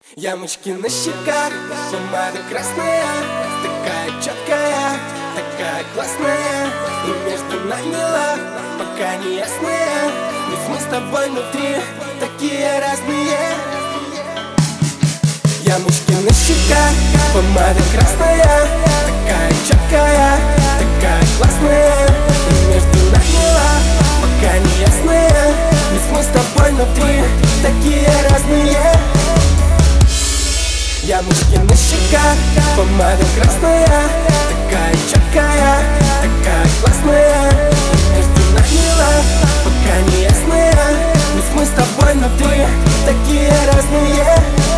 Ямочки на щеках, помада красная, такая четкая, такая классная. И между нами лав, пока не ясная, ведь мы с тобой внутри такие разные. Ямочки на щеках, помада красная, такая четкая, такая классная. И между нами лав, пока не ясная, ведь мы с тобой внутри такие разные. Ямочки на щеках, помада красная, такая четкая, такая классная. Между нами лав, пока не ясная, ведь мы с тобой внутри такие разные.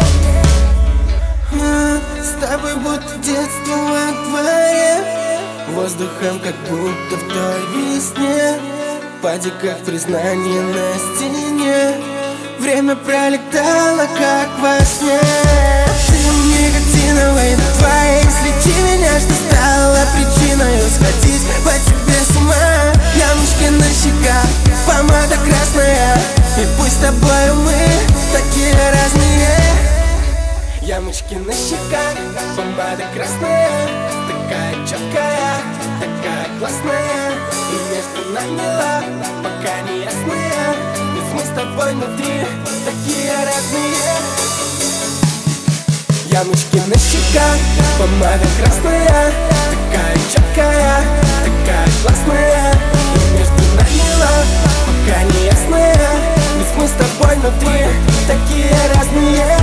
С тобой будто детство во дворе, воздухом как будто в той весне, пади как признание на стене. Время пролетало как во сне. Никотиновой твоей, слечи меня, что стало причиной сходить по тебе с ума. Ямочки на щеках, помада красная, и пусть с тобой мы такие разные. Ямочки на щеках, помада красная, такая четкая, такая классная. И между нами лав, пока не ясная, ведь мы с тобой внутри такие разные. Ямочки на щеках, помада красная, такая четкая, такая классная. И между нами лав, пока не ясная, ведь мы с тобой внутри такие разные.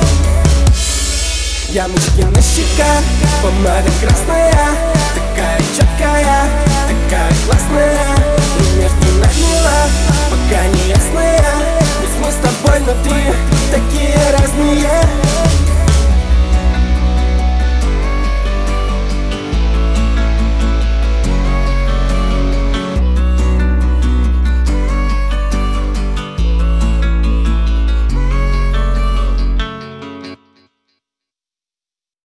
Ямочки на щеках, помада красная, такая четкая, такая классная. И между нами лав, пока не ясная, ведь мы с тобой внутри такие разные.